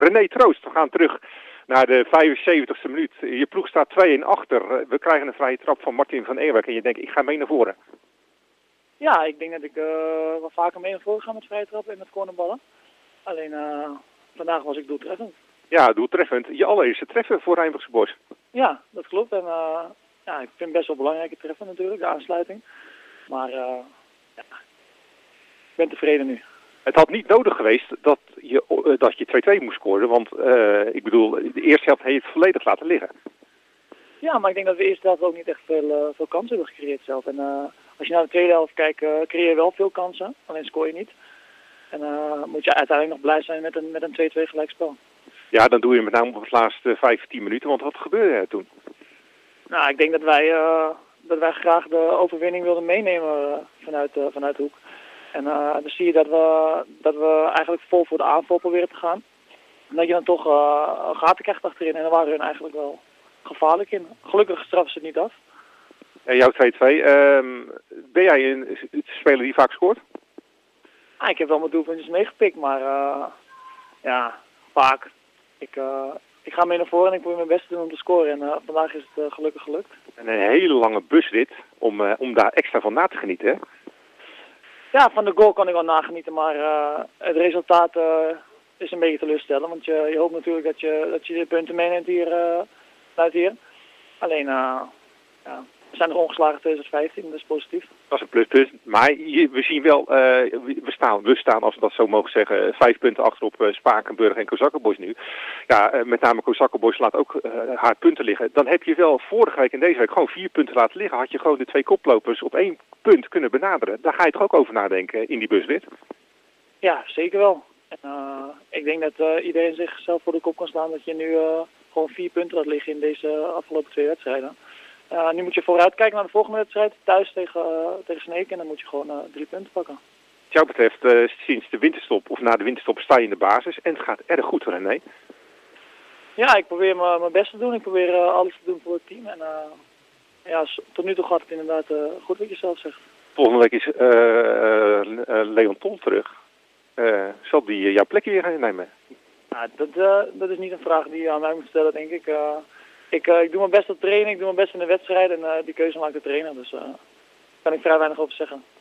René Troost, we gaan terug naar de 75e minuut. Je ploeg staat 2-1 achter. We krijgen een vrije trap van Martin van Eerwijk en je denkt, ik ga mee naar voren. Ja, ik denk dat ik wel vaker mee naar voren ga met vrije trappen en met cornerballen. Alleen vandaag was ik doeltreffend. Ja, doeltreffend. Je allereerste treffer voor Rijnmondse Bos. Ja, dat klopt. En ja, ik vind het best wel belangrijke treffer natuurlijk, de aansluiting. Maar ja, ik ben tevreden nu. Het had niet nodig geweest dat je 2-2 moest scoren, want ik bedoel, de eerste helft heeft je het volledig laten liggen. Ja, maar ik denk dat we de eerste helft ook niet echt veel kansen hebben gecreëerd zelf. En als je naar de tweede helft kijkt, creëer je wel veel kansen, alleen scoor je niet. En moet je uiteindelijk nog blij zijn met een 2-2 gelijkspel. Ja, dan doe je met name op het laatste 5-10 minuten, want wat gebeurde er toen? Nou, ik denk dat wij graag de overwinning wilden meenemen vanuit de hoek. En dan zie je dat we eigenlijk vol voor de aanval proberen te gaan. En dat je dan toch gaten krijgt achterin. En daar waren hun eigenlijk wel gevaarlijk in. Gelukkig straffen ze het niet af. Jouw 2-2. Ben jij een speler die vaak scoort? Ik heb wel mijn doelpuntjes meegepikt, maar ja, vaak. Ik ga mee naar voren en ik probeer mijn best te doen om te scoren. En vandaag is het gelukkig gelukt. En een hele lange busrit om daar extra van na te genieten, hè? Ja, van de goal kan ik wel nagenieten, maar het resultaat is een beetje teleurstellend. Want je hoopt natuurlijk dat je de punten meeneemt uit hier. Alleen, ja, we zijn er ongeslagen 2015, dat is positief. Dat is een pluspunt. Maar we zien wel, we staan, als we dat zo mogen zeggen, 5 punten achter op Spakenburg en Kozakkenboys nu. Ja, met name Kozakkenboys laat ook haar punten liggen. Dan heb je wel vorige week en deze week gewoon 4 punten laten liggen. Had je gewoon de 2 koplopers op 1 punt kunnen benaderen. Daar ga je toch ook over nadenken in die busrit? Ja, zeker wel. En, ik denk dat iedereen zichzelf voor de kop kan slaan dat je nu gewoon 4 punten laat liggen in deze afgelopen 2 wedstrijden. Nu moet je vooruit kijken naar de volgende wedstrijd, thuis tegen Sneek, en dan moet je gewoon 3 punten pakken. Wat jou betreft, sinds de winterstop, of na de winterstop, sta je in de basis en het gaat erg goed, René. Ja, ik probeer mijn best te doen. Ik probeer alles te doen voor het team. En ja, tot nu toe gaat het inderdaad goed wat je zelf zegt. Volgende week is Leon Tol terug. Zal die jouw plekje weer gaan innemen? Nou, dat is niet een vraag die je aan mij moet stellen, denk ik. Ik doe mijn best op training, ik doe mijn best in de wedstrijd en die keuze maakt de trainer. Dus daar kan ik vrij weinig over zeggen.